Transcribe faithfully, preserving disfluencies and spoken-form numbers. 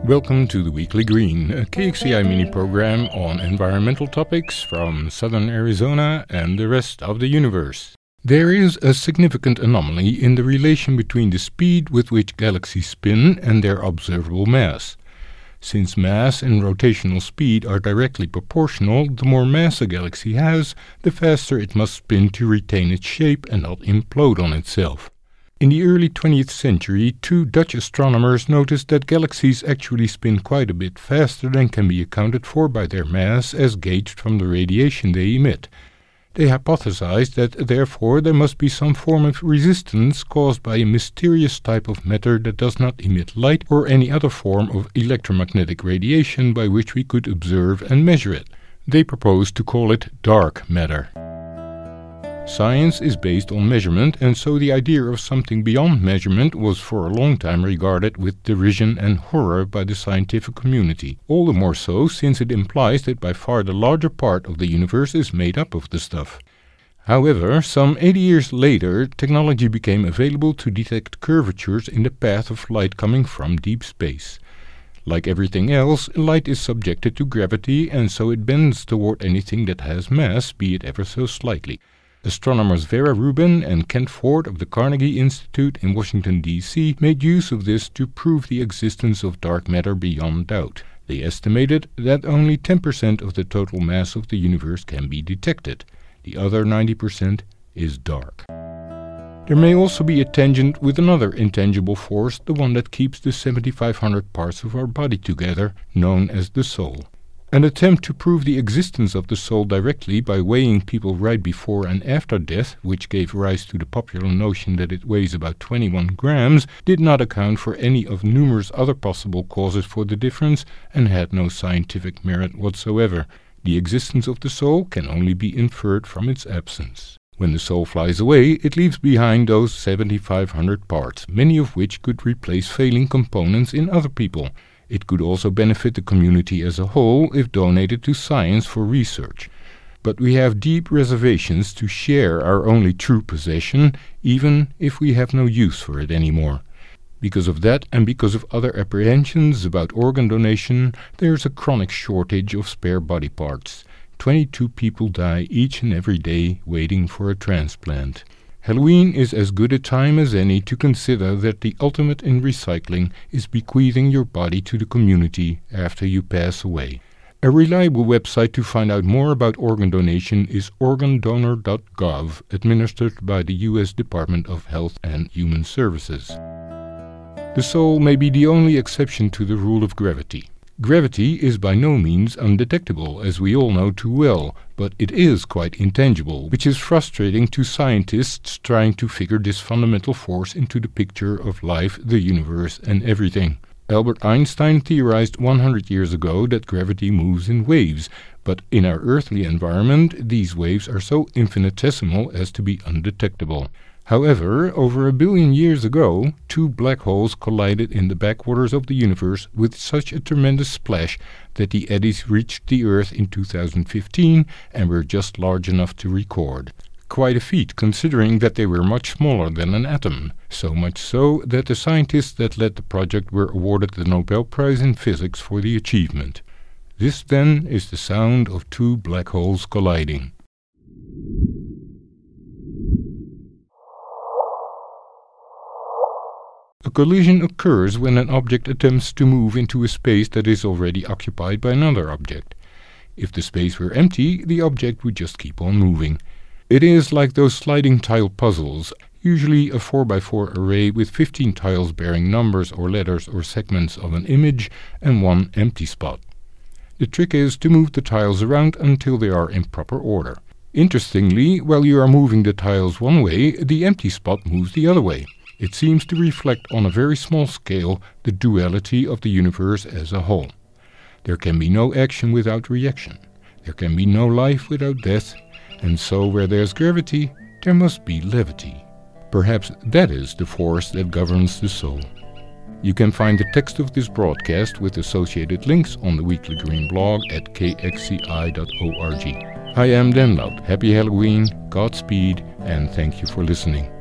Welcome to the Weekly Green, a K X C I mini-program on environmental topics from southern Arizona and the rest of the universe. There is a significant anomaly in the relation between the speed with which galaxies spin and their observable mass. Since mass and rotational speed are directly proportional, the more mass a galaxy has, the faster it must spin to retain its shape and not implode on itself. In the early twentieth century, two Dutch astronomers noticed that galaxies actually spin quite a bit faster than can be accounted for by their mass as gauged from the radiation they emit. They hypothesized that therefore there must be some form of resistance caused by a mysterious type of matter that does not emit light or any other form of electromagnetic radiation by which we could observe and measure it. They proposed to call it dark matter. Science is based on measurement, and so the idea of something beyond measurement was for a long time regarded with derision and horror by the scientific community, all the more so since it implies that by far the larger part of the universe is made up of the stuff. However, some eighty years later, technology became available to detect curvatures in the path of light coming from deep space. Like everything else, light is subjected to gravity, and so it bends toward anything that has mass, be it ever so slightly. Astronomers Vera Rubin and Kent Ford of the Carnegie Institute in Washington, D C made use of this to prove the existence of dark matter beyond doubt. They estimated that only ten percent of the total mass of the universe can be detected. The other ninety percent is dark. There may also be a tangent with another intangible force, the one that keeps the seventy-five hundred parts of our body together, known as the soul. An attempt to prove the existence of the soul directly by weighing people right before and after death, which gave rise to the popular notion that it weighs about twenty-one grams, did not account for any of numerous other possible causes for the difference and had no scientific merit whatsoever. The existence of the soul can only be inferred from its absence. When the soul flies away, it leaves behind those seventy-five hundred parts, many of which could replace failing components in other people. It could also benefit the community as a whole if donated to science for research. But we have deep reservations to share our only true possession, even if we have no use for it anymore. Because of that, and because of other apprehensions about organ donation, there is a chronic shortage of spare body parts. Twenty-two people die each and every day waiting for a transplant. Halloween is as good a time as any to consider that the ultimate in recycling is bequeathing your body to the community after you pass away. A reliable website to find out more about organ donation is organ donor dot gov, administered by the U S Department of Health and Human Services. The soul may be the only exception to the rule of gravity. Gravity is by no means undetectable, as we all know too well, but it is quite intangible, which is frustrating to scientists trying to figure this fundamental force into the picture of life, the universe, and everything. Albert Einstein theorized one hundred years ago that gravity moves in waves, but in our earthly environment, these waves are so infinitesimal as to be undetectable. However, over a billion years ago, two black holes collided in the backwaters of the universe with such a tremendous splash that the eddies reached the Earth in two thousand fifteen and were just large enough to record. Quite a feat, considering that they were much smaller than an atom, so much so that the scientists that led the project were awarded the Nobel Prize in Physics for the achievement. This, then, is the sound of two black holes colliding. A collision occurs when an object attempts to move into a space that is already occupied by another object. If the space were empty, the object would just keep on moving. It is like those sliding tile puzzles, usually a four by four array with fifteen tiles bearing numbers or letters or segments of an image and one empty spot. The trick is to move the tiles around until they are in proper order. Interestingly, while you are moving the tiles one way, the empty spot moves the other way. It seems to reflect on a very small scale the duality of the universe as a whole. There can be no action without reaction. There can be no life without death. And so where there's gravity, there must be levity. Perhaps that is the force that governs the soul. You can find the text of this broadcast with associated links on the Weekly Green blog at k x c i dot org. I am Dan Lout. Happy Halloween, Godspeed, and thank you for listening.